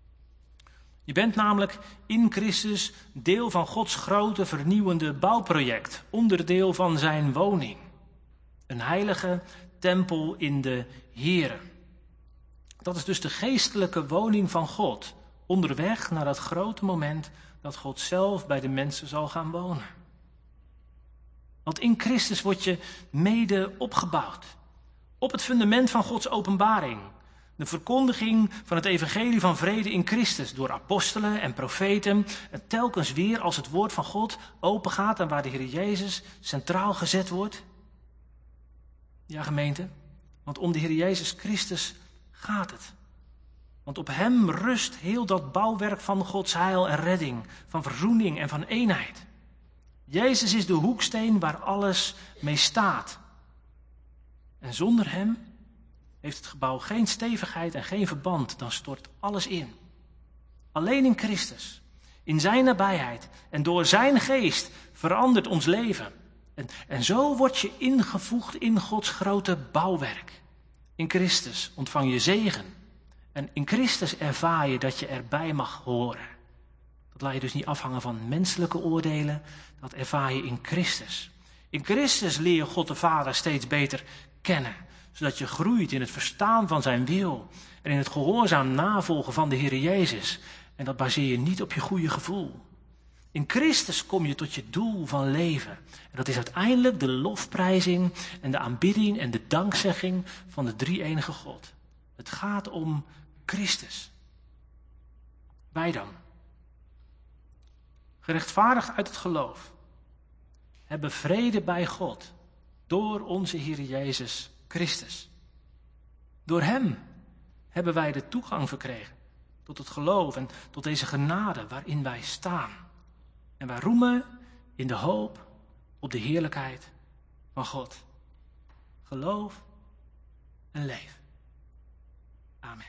Speaker 2: Je bent namelijk in Christus deel van Gods grote vernieuwende bouwproject. Onderdeel van zijn woning. Een heilige tempel in de Here. Dat is dus de geestelijke woning van God. Onderweg naar dat grote moment dat God zelf bij de mensen zal gaan wonen. Want in Christus word je mede opgebouwd. Op het fundament van Gods openbaring. De verkondiging van het evangelie van vrede in Christus door apostelen en profeten. En telkens weer als het woord van God opengaat en waar de Heer Jezus centraal gezet wordt. Ja, gemeente, want om de Heer Jezus Christus gaat het. Want op hem rust heel dat bouwwerk van Gods heil en redding, van verzoening en van eenheid. Jezus is de hoeksteen waar alles mee staat. En zonder hem heeft het gebouw geen stevigheid en geen verband, dan stort alles in. Alleen in Christus, in zijn nabijheid en door zijn geest verandert ons leven. En, en zo word je ingevoegd in Gods grote bouwwerk. In Christus ontvang je zegen. En in Christus ervaar je dat je erbij mag horen. Dat laat je dus niet afhangen van menselijke oordelen. Dat ervaar je in Christus. In Christus leer je God de Vader steeds beter kennen. Zodat je groeit in het verstaan van zijn wil. En in het gehoorzaam navolgen van de Heer Jezus. En dat baseer je niet op je goede gevoel. In Christus kom je tot je doel van leven. En dat is uiteindelijk de lofprijzing en de aanbidding en de dankzegging van de drie-enige God. Het gaat om Christus. Wij dan, gerechtvaardigd uit het geloof, hebben vrede bij God door onze Heer Jezus Christus. Door hem hebben wij de toegang verkregen tot het geloof en tot deze genade waarin wij staan. En wij roemen in de hoop op de heerlijkheid van God. Geloof en leef. Amen.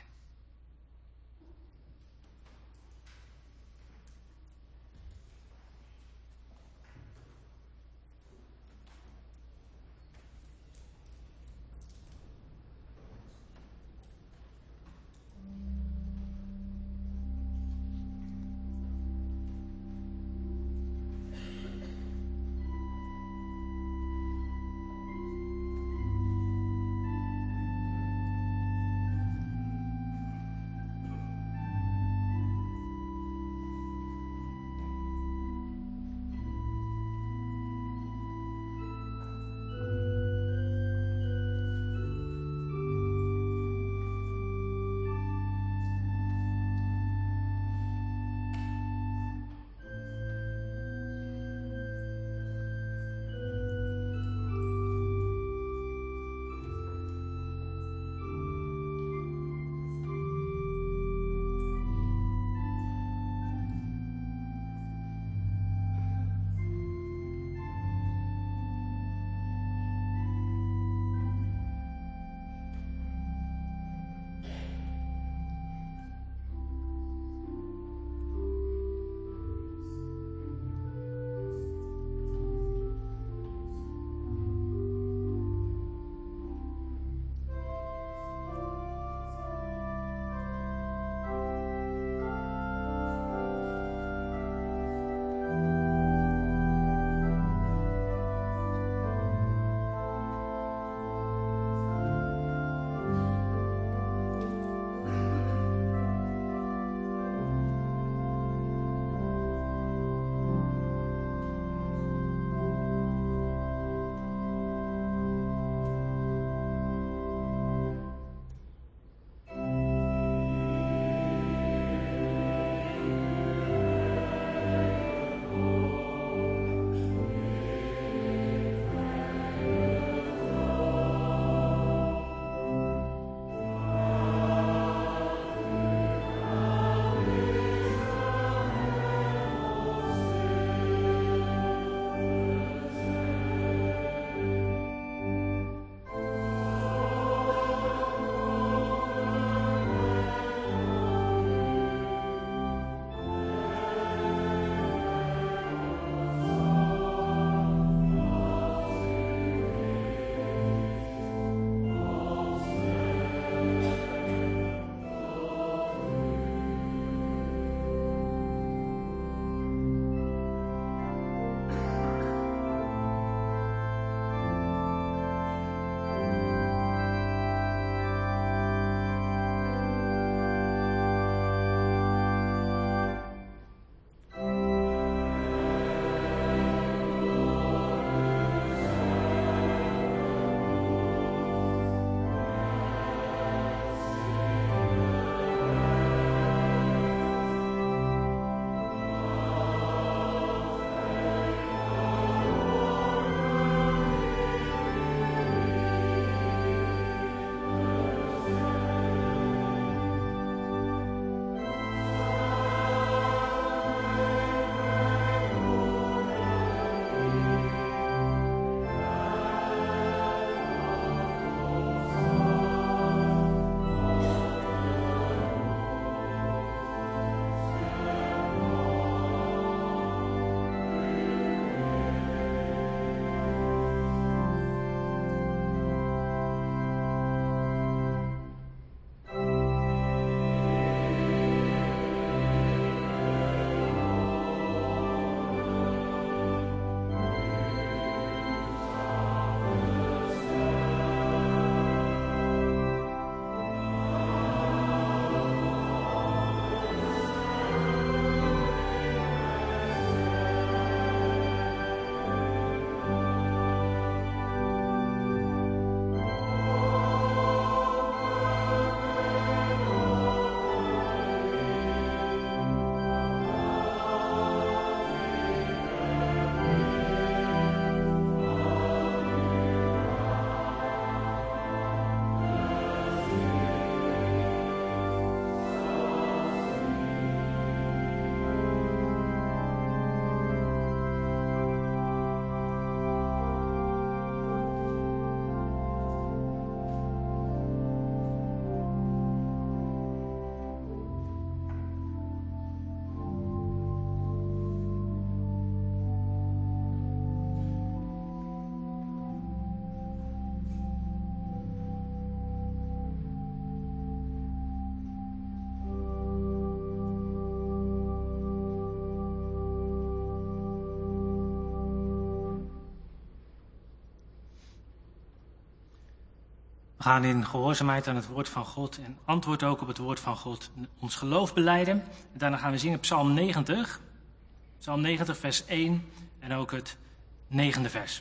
Speaker 2: We gaan in gehoorzaamheid aan het woord van God en antwoord ook op het woord van God ons geloof belijden. En daarna gaan we zingen Psalm negentig. Psalm negentig vers één en ook het negende vers.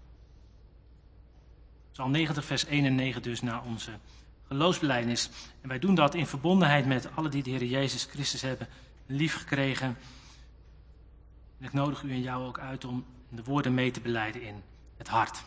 Speaker 2: Psalm negentig vers één en negen dus naar onze geloofsbelijdenis. En wij doen dat in verbondenheid met alle die de Heer Jezus Christus hebben liefgekregen. En ik nodig u en jou ook uit om de woorden mee te belijden in het hart.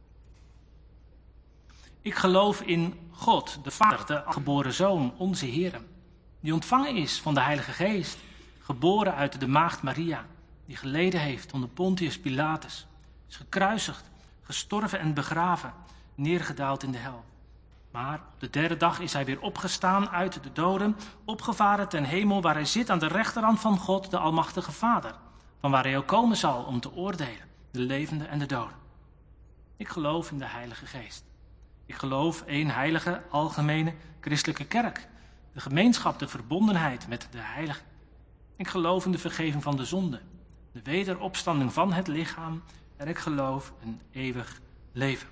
Speaker 2: Ik geloof in God, de Vader, de geboren Zoon, onze Heer, die ontvangen is van de Heilige Geest, geboren uit de maagd Maria, die geleden heeft onder Pontius Pilatus, is gekruisigd, gestorven en begraven, neergedaald in de hel. Maar op de derde dag is hij weer opgestaan uit de doden, opgevaren ten hemel, waar hij zit aan de rechterhand van God, de Almachtige Vader, van waar hij ook komen zal om te oordelen, de levenden en de doden. Ik geloof in de Heilige Geest. Ik geloof één heilige, algemene, christelijke kerk, de gemeenschap, de verbondenheid met de heiligen. Ik geloof in de vergeving van de zonde, de wederopstanding van het lichaam en ik geloof een eeuwig leven.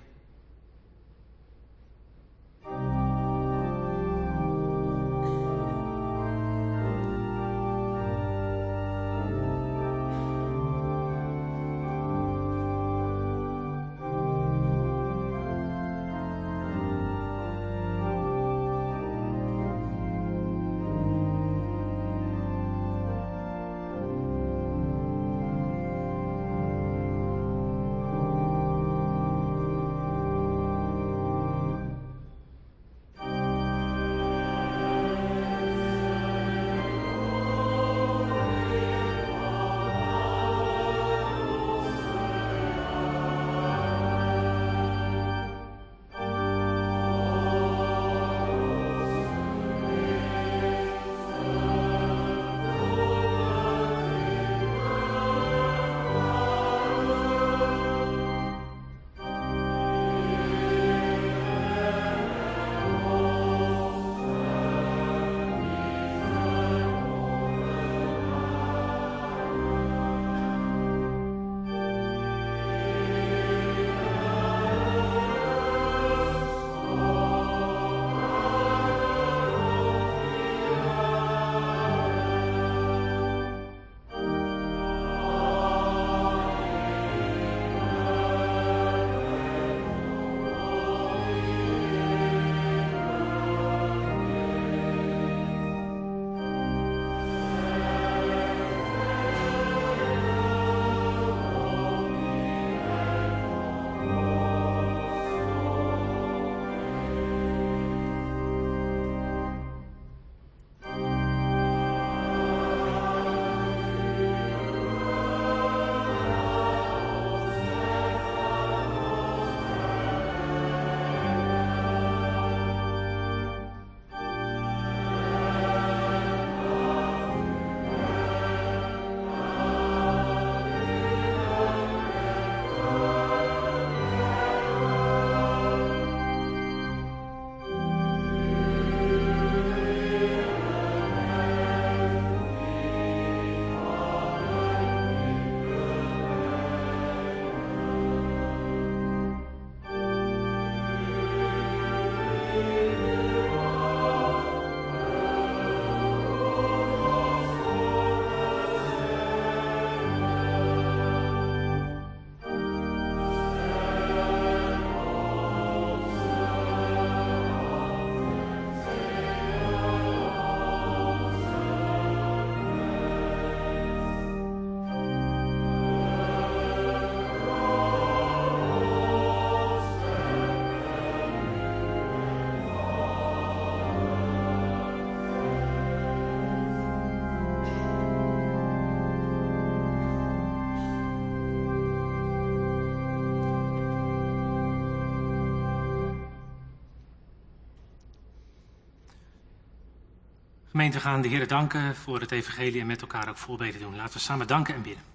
Speaker 2: Gemeente, we gaan de Heer danken voor het evangelie en met elkaar ook voorbeden doen. Laten we samen danken en bidden.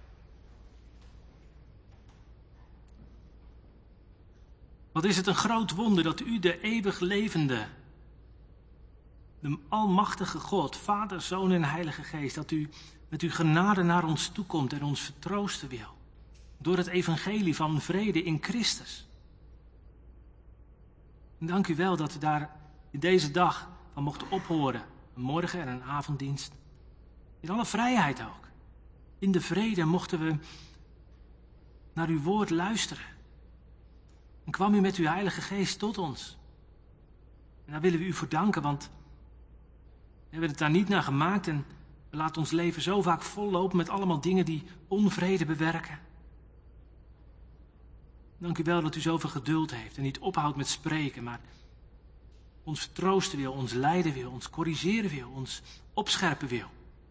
Speaker 2: Wat is het een groot wonder dat u, de eeuwig levende, de almachtige God, Vader, Zoon en Heilige Geest, dat u met uw genade naar ons toekomt en ons vertroosten wil. Door het evangelie van vrede in Christus. En dank u wel dat we daar in deze dag van mochten ophoren. Een morgen en een avonddienst. In alle vrijheid ook. In de vrede mochten we naar uw woord luisteren. En kwam u met uw Heilige Geest tot ons. En daar willen we u voor danken, want we hebben het daar niet naar gemaakt en we laten ons leven zo vaak vollopen met allemaal dingen die onvrede bewerken. Dank u wel dat u zoveel geduld heeft en niet ophoudt met spreken, maar ons vertroosten wil, ons leiden wil, ons corrigeren wil, ons opscherpen wil.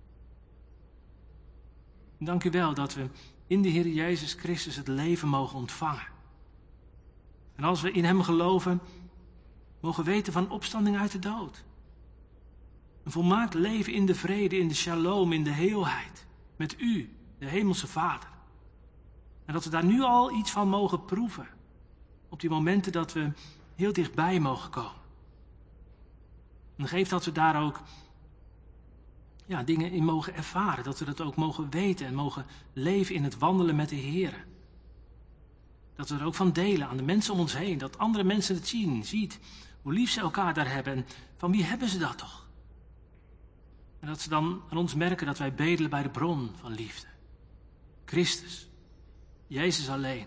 Speaker 2: Dank u wel dat we in de Heer Jezus Christus het leven mogen ontvangen. En als we in hem geloven, mogen weten van opstanding uit de dood. Een volmaakt leven in de vrede, in de shalom, in de heelheid. Met u, de hemelse Vader. En dat we daar nu al iets van mogen proeven. Op die momenten dat we heel dichtbij mogen komen. En geef dat we daar ook ja, dingen in mogen ervaren. Dat we dat ook mogen weten en mogen leven in het wandelen met de Heer. Dat we er ook van delen aan de mensen om ons heen. Dat andere mensen het zien, ziet hoe lief ze elkaar daar hebben. En van wie hebben ze dat toch? En dat ze dan aan ons merken dat wij bedelen bij de bron van liefde. Christus. Jezus alleen.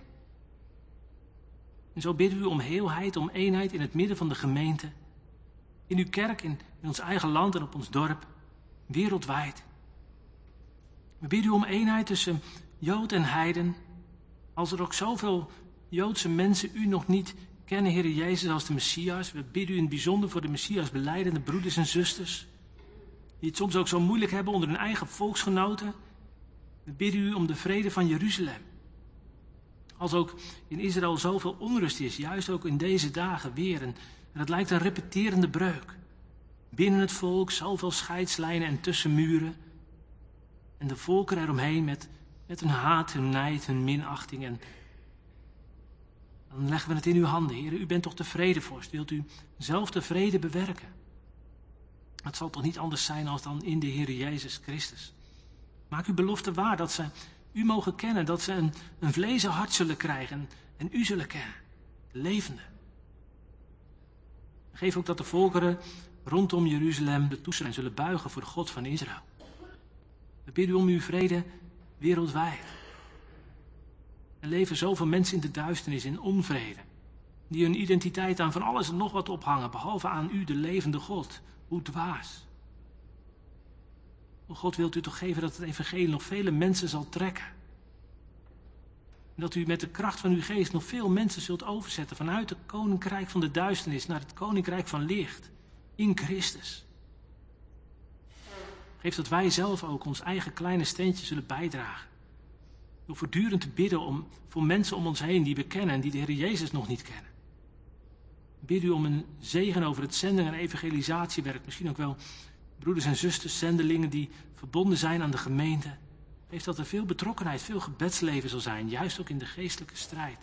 Speaker 2: En zo bidden we u om heelheid, om eenheid in het midden van de gemeente. In uw kerk, in, in ons eigen land en op ons dorp. Wereldwijd. We bidden u om eenheid tussen Jood en heiden. Als er ook zoveel Joodse mensen u nog niet kennen, Heer Jezus, als de Messias. We bidden u in het bijzonder voor de Messias belijdende broeders en zusters. Die het soms ook zo moeilijk hebben onder hun eigen volksgenoten. We bidden u om de vrede van Jeruzalem. Als ook in Israël zoveel onrust is, juist ook in deze dagen weer. En het lijkt een repeterende breuk. Binnen het volk zoveel scheidslijnen en tussenmuren. En de volkeren eromheen met, met hun haat, hun nijd, hun minachting. En dan leggen we het in uw handen, Heer. U bent toch de vredevorst. Wilt u zelf de vrede bewerken? Het zal toch niet anders zijn als dan in de Heer Jezus Christus. Maak uw belofte waar dat ze u mogen kennen, dat ze een, een vlezen hart zullen krijgen en u zullen kennen, de levende. Geef ook dat de volkeren rondom Jeruzalem de toeschijn zullen buigen voor de God van Israël. We bidden u om uw vrede wereldwijd. Er leven zoveel mensen in de duisternis, in onvrede, die hun identiteit aan van alles en nog wat ophangen, behalve aan u, de levende God. Hoe dwaas. O God, wilt u toch geven dat het evangelie nog vele mensen zal trekken. En dat u met de kracht van uw geest nog veel mensen zult overzetten vanuit het koninkrijk van de duisternis naar het koninkrijk van licht. In Christus. Geef dat wij zelf ook ons eigen kleine steentje zullen bijdragen. Door voortdurend te bidden om, voor mensen om ons heen die we kennen en die de Heer Jezus nog niet kennen. Bid u om een zegen over het zending- en evangelisatiewerk. Misschien ook wel broeders en zusters, zendelingen die verbonden zijn aan de gemeente. Geef dat er veel betrokkenheid, veel gebedsleven zal zijn. Juist ook in de geestelijke strijd.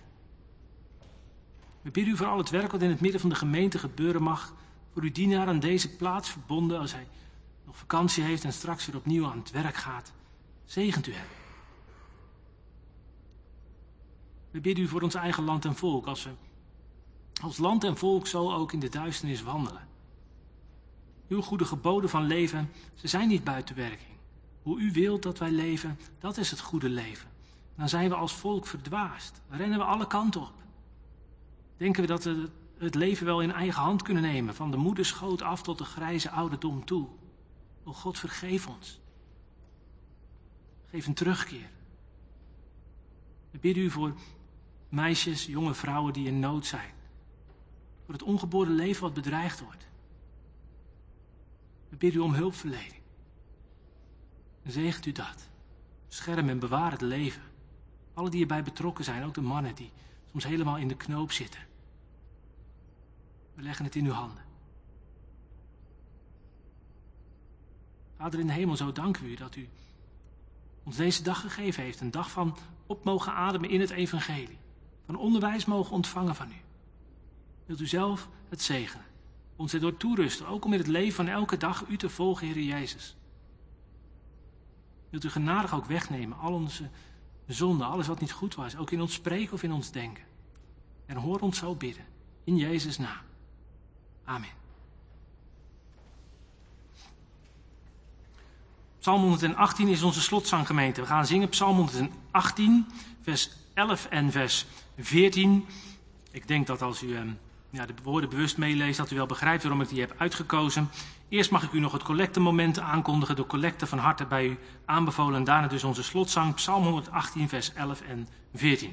Speaker 2: We bidden u voor al het werk wat in het midden van de gemeente gebeuren mag. Voor uw dienaar aan deze plaats verbonden als hij nog vakantie heeft en straks weer opnieuw aan het werk gaat. Zegent u hem. We bidden u voor ons eigen land en volk als we als land en volk zo ook in de duisternis wandelen. Uw goede geboden van leven, ze zijn niet buiten werking. Hoe u wilt dat wij leven, dat is het goede leven. Dan zijn we als volk verdwaasd. Dan rennen we alle kanten op. Denken we dat we het leven wel in eigen hand kunnen nemen, van de moederschoot af tot de grijze ouderdom toe. O God, vergeef ons. Geef een terugkeer. We bidden u voor meisjes, jonge vrouwen die in nood zijn. Voor het ongeboren leven wat bedreigd wordt. We bidden u om hulpverlening. En zegent u dat. Bescherm en bewaar het leven. Alle die erbij betrokken zijn, ook de mannen die soms helemaal in de knoop zitten. We leggen het in uw handen. Vader in de hemel, zo danken we u dat u ons deze dag gegeven heeft. Een dag van op mogen ademen in het evangelie. Van onderwijs mogen ontvangen van u. Wilt u zelf het zegenen. Ons erdoor toerusten, ook om in het leven van elke dag u te volgen, Heer Jezus. Wilt u genadig ook wegnemen, al onze zonden, alles wat niet goed was, ook in ons spreken of in ons denken. En hoor ons zo bidden, in Jezus' naam. Amen. Psalm honderdachttien is onze slotzanggemeente. We gaan zingen Psalm honderdachttien, vers elf en vers veertien. Ik denk dat als u eh, ja, de woorden bewust meeleest, dat u wel begrijpt waarom ik die heb uitgekozen. Eerst mag ik u nog het collectemoment aankondigen. De collecte van harte bij u aanbevolen. En daarna dus onze slotzang, Psalm honderdachttien, vers elf en veertien.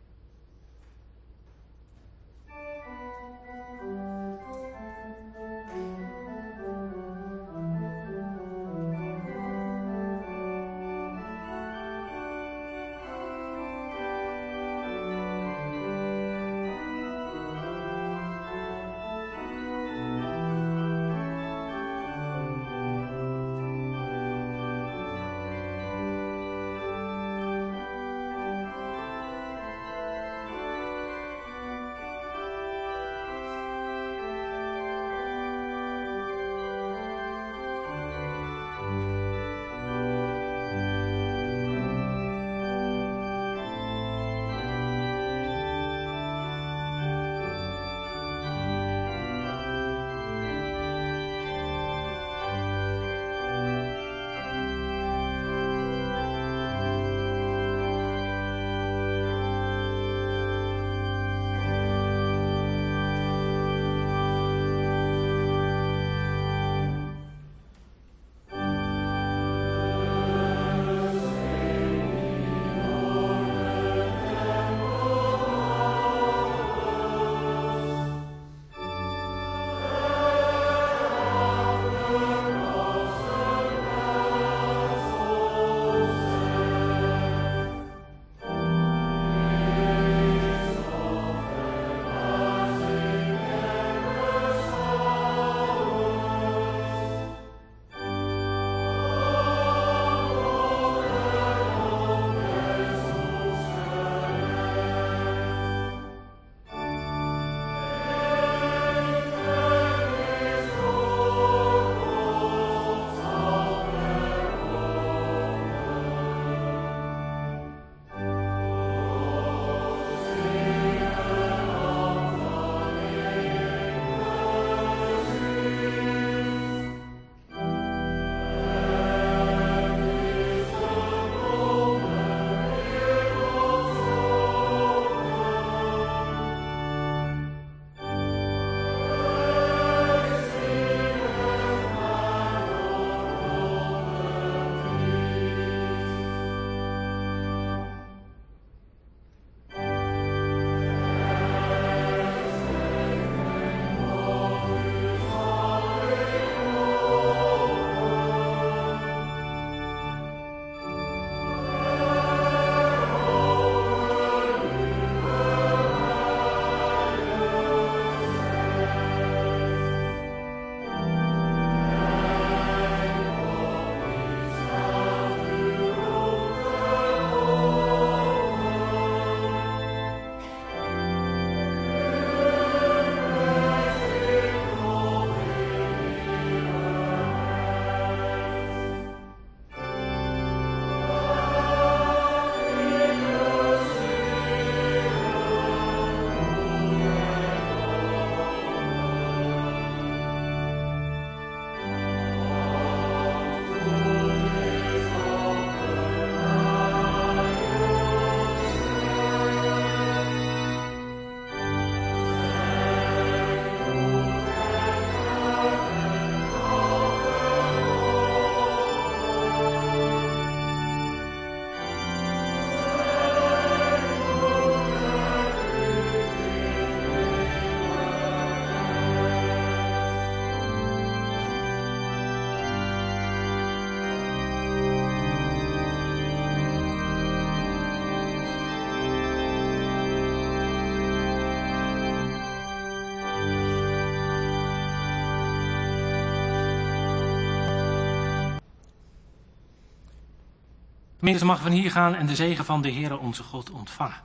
Speaker 2: Gemeente, mag van hier gaan en de zegen van de Heere onze God ontvangen.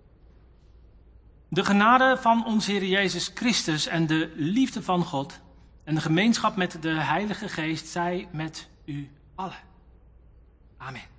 Speaker 2: De genade van onze Heer Jezus Christus en de liefde van God en de gemeenschap met de Heilige Geest zij met u allen. Amen.